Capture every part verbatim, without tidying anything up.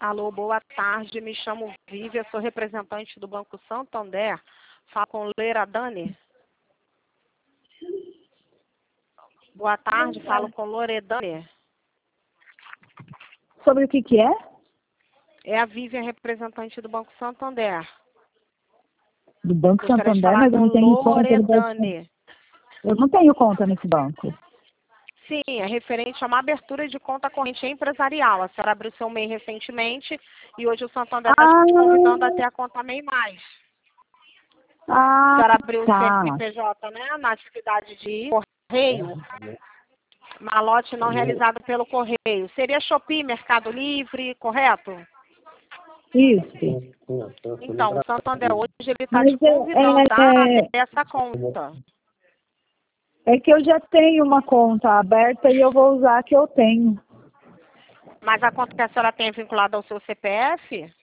Alô, boa tarde, me chamo Vívia, sou representante do Banco Santander. Falo com Loreira Dani. Boa tarde, falo com Loredane. Sobre o que que é? É a Vívia, representante do Banco Santander. Do Banco Gostaria de Santander, falar mas eu com não tenho conta no Banco. Loredane. Eu não tenho conta nesse banco. Sim, é referente a uma abertura de conta corrente empresarial. A senhora abriu seu M E I recentemente e hoje o Santander está Ah, te convidando a ter a conta M E I mais. A ah, senhora abriu o tá. C N P J, né, na atividade de correio. Malote não realizado pelo correio. Seria Shopee, Mercado Livre, correto? Isso. Então, o Santander hoje ele está Mas te convidando é, a ter é, essa conta. é que eu já tenho uma conta aberta e eu vou usar a que eu tenho. Mas a conta que a senhora tem é vinculada ao seu C P F?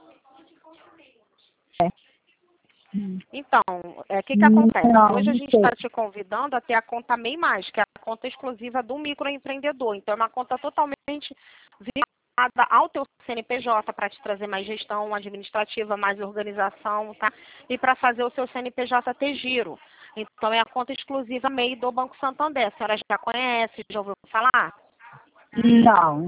É. Então, o é, que, que acontece? Não, Hoje a não gente sei. está te convidando a ter a conta M E I Mais, que é a conta exclusiva do microempreendedor. Então, é uma conta totalmente vinculada ao teu C N P J para te trazer mais gestão administrativa, mais organização, tá? E para fazer o seu C N P J ter giro. Então, é a conta exclusiva M E I do Banco Santander. A senhora já conhece, já ouviu falar? Não.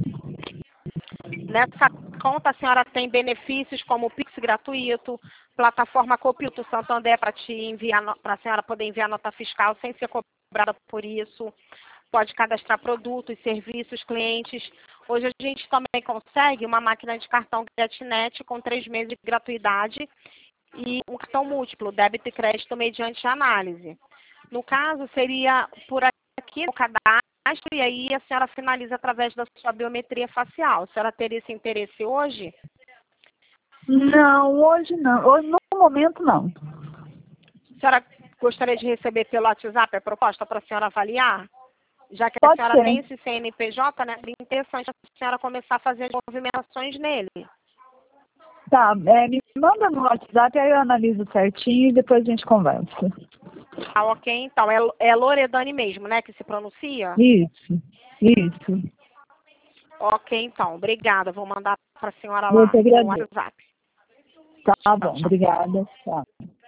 Nessa conta, a senhora tem benefícios como o Pix gratuito, plataforma Copilto Santander para te enviar, para a senhora poder enviar nota fiscal sem ser cobrada por isso. Pode cadastrar produtos, serviços, clientes. Hoje a gente também consegue uma máquina de cartão GetNet com três meses de gratuidade e um cartão múltiplo, débito e crédito mediante análise. No caso, seria por aqui no cadastro, e aí a senhora finaliza através da sua biometria facial. A senhora teria esse interesse hoje? Não, hoje não. Hoje, no momento, não. A senhora gostaria de receber pelo WhatsApp a proposta para a senhora avaliar? Já que a Pode senhora tem ser. esse C N P J, né? É interessante a senhora começar a fazer as movimentações nele. Tá, é, me manda no WhatsApp, aí eu analiso certinho e depois a gente conversa. Ah, ok, então. É, é Loredane mesmo, né? Que se pronuncia? Isso, isso. Ok, então. Obrigada. Vou mandar para a senhora Eu lá te no agradeço. WhatsApp. Tá Tchau, bom, tchau. obrigada. Tchau.